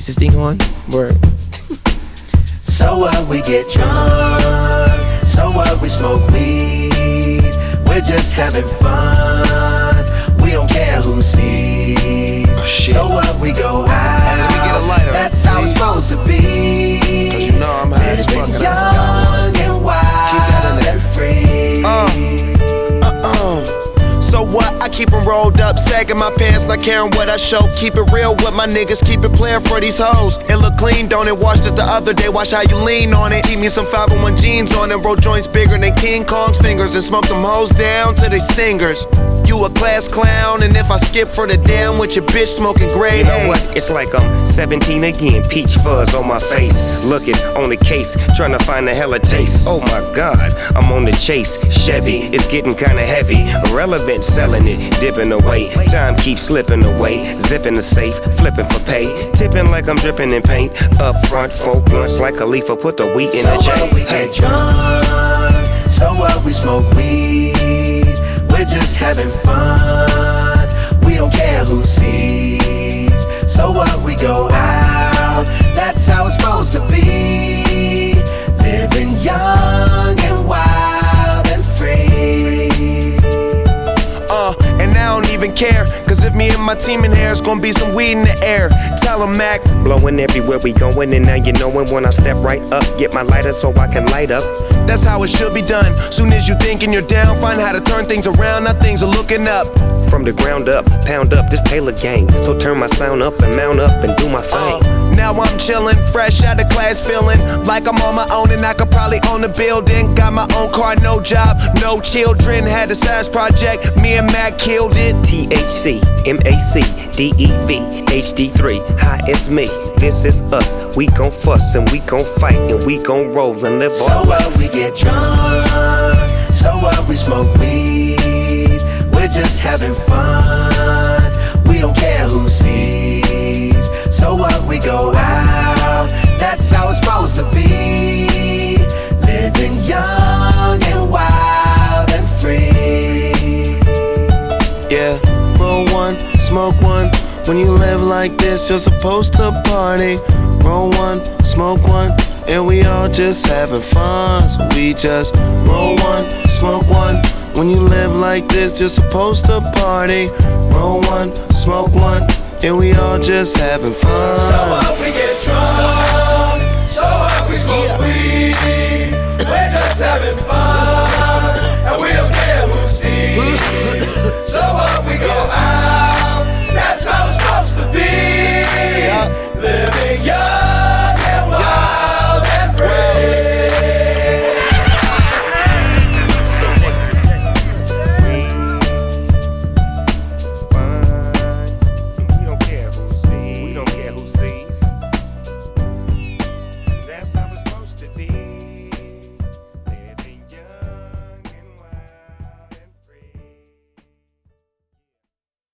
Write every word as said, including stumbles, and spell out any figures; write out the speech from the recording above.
Is this thing on? Word. So what, we get drunk. So what, we smoke weed. We're just having fun. We don't care who sees. Oh, shit. So what, we go out. Let me get a lighter, That's how please. it's supposed to be. Cause you know I'm high as fuck. Living young and wild and free. Uh, uh-uh. So what? I keep them rolled up, sagging my pants, not caring what I show. Keep it real with my niggas, keep it playing for these hoes. It look clean, don't it? Washed it the other day, watch how you lean on it. Eat me some five oh one jeans on it, roll joints bigger than King Kong's fingers, and smoke them hoes down to they stingers. You a class clown, and if I skip for the damn with your bitch smoking gray. You know what? It's like I'm seventeen again, peach fuzz on my face. Looking on the case, trying to find a hella taste. Oh my god, I'm on the chase. Chevy, it's getting kinda heavy. Irrelevant, selling it, dipping away. Time keeps slipping away. Zipping the safe, flipping for pay. Tipping like I'm dripping in paint. Up front, four blunts like a leaf, put the wheat in so the chain. So what, we get drunk. So what, we smoke weed. We're just having fun. We don't care who sees. So what, we go out. That's how it's supposed to be. Living young and wild and free. Uh, and I don't even care, cause if me and my team in here, it's gonna be some weed in the air. Tell 'em, Mac. Blowing everywhere we going, and now you knowin' when I step right up. Get my lighter so I can light up. That's how it should be done. Soon as you thinking you're down, find how to turn things around. Now things are looking up. From the ground up, pound up this Taylor gang. So turn my sound up and mount up and do my thing. Uh, now I'm chillin', fresh out of class, feeling like I'm on my own and I could probably own a building. Got my own car, no job, no children. Had a size project, me and Mac killed it. T H C, M A C, D E V, H D three. Hi, it's me. This is us. We gon' fuss and we gon' fight and we gon' roll and live so our life. So what, we get drunk. So what, we smoke weed. We're just having fun. We don't care who sees. So what, we go out. That's how it's supposed to be. Living young and wild and free. Yeah, roll one, smoke one. When you live like this, you're supposed to party. Roll one, smoke one, and we all just having fun. So we just roll one, smoke one. When you live like this, you're supposed to party. Roll one, smoke one, and we all just having fun. So what, we get drunk. So what, we smoke yeah. weed. We're just having fun, and we don't care who sees. So what, we go out.